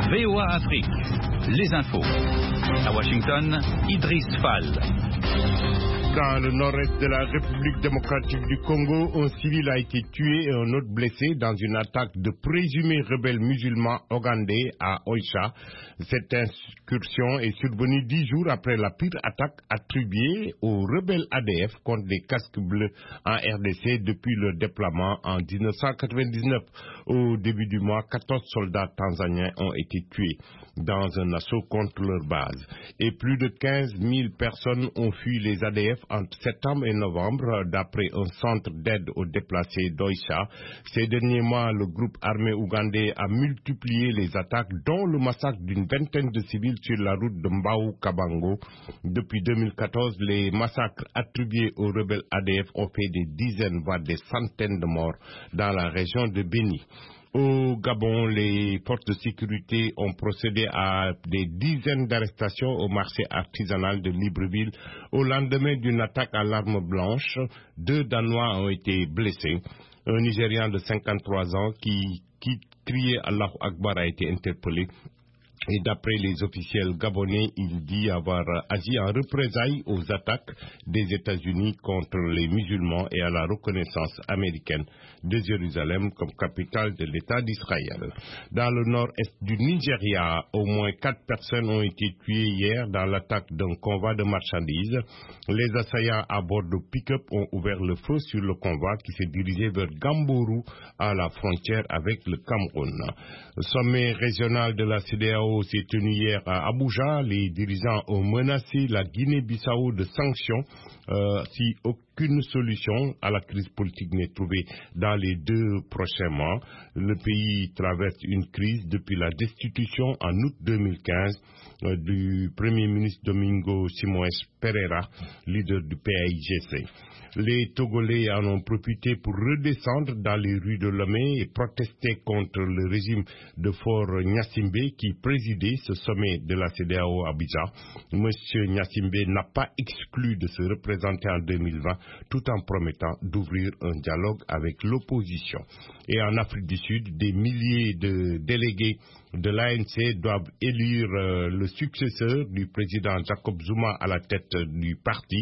VOA Afrique, les infos. À Washington, Idriss Fall. Dans le nord-est de la République démocratique du Congo, un civil a été tué et un autre blessé dans une attaque de présumés rebelles musulmans ougandais à Oicha. Cette incursion est survenue 10 jours après la pire attaque attribuée aux rebelles ADF contre des casques bleus en RDC depuis leur déploiement en 1999. Au début du mois, 14 soldats tanzaniens ont été tués dans un assaut contre leur base. Et plus de 15 000 personnes ont fui les ADF entre septembre et novembre, d'après un centre d'aide aux déplacés d'Oicha. Ces derniers mois, le groupe armé ougandais a multiplié les attaques, dont le massacre d'une vingtaine de civils sur la route de Mbao-Kabango. Depuis 2014, les massacres attribués aux rebelles ADF ont fait des dizaines, voire des centaines de morts dans la région de Béni. Au Gabon, les forces de sécurité ont procédé à des dizaines d'arrestations au marché artisanal de Libreville au lendemain d'une attaque à l'arme blanche. 2 Danois ont été blessés. Un Nigérian de 53 ans qui criait Allahu Akbar a été interpellé. Et d'après les officiels gabonais, il dit avoir agi en représailles aux attaques des États-Unis contre les musulmans et à la reconnaissance américaine de Jérusalem comme capitale de l'État d'Israël. Dans le nord-est du Nigeria, au moins 4 personnes ont été tuées hier dans l'attaque d'un convoi de marchandises. Les assaillants à bord de pick-up ont ouvert le feu sur le convoi qui s'est dirigé vers Gambourou à la frontière avec le Cameroun. Le sommet régional de la CEDEAO s'est tenu hier à Abuja. Les dirigeants ont menacé la Guinée-Bissau de sanctions si aucune solution à la crise politique n'est trouvée dans les 2 prochains mois. Le pays traverse une crise depuis la destitution en août 2015 du Premier ministre Domingo Simoes Pereira, leader du PAIGC. Les Togolais en ont profité pour redescendre dans les rues de Lomé et protester contre le régime de Faure Gnassingbé qui présidait ce sommet de la CEDEAO à Abidjan. Monsieur Gnassingbé n'a pas exclu de se représenter en 2020 tout en promettant d'ouvrir un dialogue avec l'opposition. Et en Afrique du Sud, des milliers de délégués de l'ANC doivent élire le successeur du président Jacob Zuma à la tête du parti.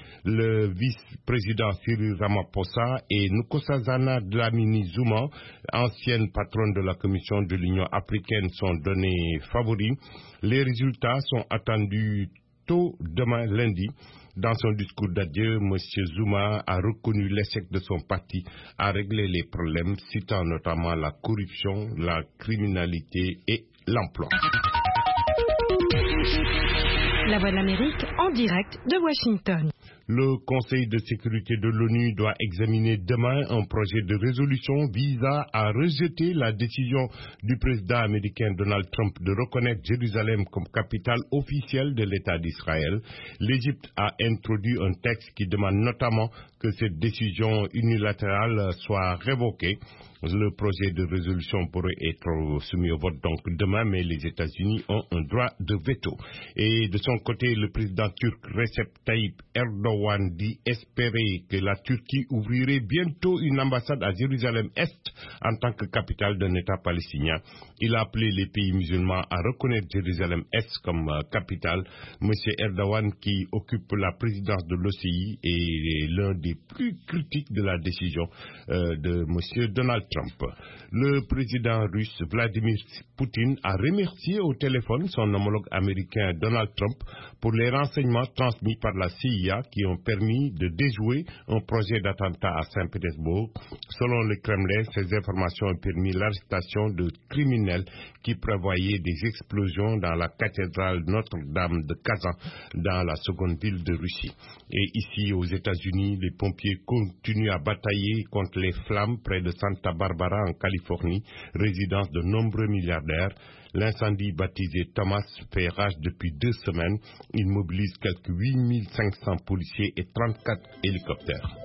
Le vice-président Cyril Ramaphosa et Nkosazana Dlamini Zuma, ancienne patronne de la Commission de l'Union africaine, sont donnés favoris. Les résultats sont attendus tôt demain lundi. Dans son discours d'adieu, M. Zuma a reconnu l'échec de son parti à régler les problèmes, citant notamment la corruption, la criminalité et l'emploi. La Voix de l'Amérique en direct de Washington. Le Conseil de sécurité de l'ONU doit examiner demain un projet de résolution visant à rejeter la décision du président américain Donald Trump de reconnaître Jérusalem comme capitale officielle de l'État d'Israël. L'Égypte a introduit un texte qui demande notamment que cette décision unilatérale soit révoquée. Le projet de résolution pourrait être soumis au vote donc demain, mais les États-Unis ont un droit de veto. Et de son côté, le président turc Recep Tayyip Erdogan dit espérer que la Turquie ouvrirait bientôt une ambassade à Jérusalem-Est en tant que capitale d'un État palestinien. Il a appelé les pays musulmans à reconnaître Jérusalem-Est comme capitale. M. Erdogan, qui occupe la présidence de l'OCI, est l'un des plus critiques de la décision de M. Donald Trump. Le président russe Vladimir Poutine a remercié au téléphone son homologue américain Donald Trump pour les renseignements transmis par la CIA qui ont permis de déjouer un projet d'attentat à Saint-Pétersbourg. Selon le Kremlin, ces informations ont permis l'arrestation de criminels qui prévoyaient des explosions dans la cathédrale Notre-Dame de Kazan, dans la seconde ville de Russie. Et ici, aux États-Unis, les pompiers continuent à batailler contre les flammes près de Santa Barbara en Californie, résidence de nombreux milliardaires. L'incendie baptisé Thomas fait rage depuis 2 semaines. Il mobilise quelques 8500 policiers et 34 hélicoptères.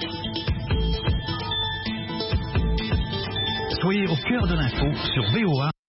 Soyez au cœur de l'info sur VOA.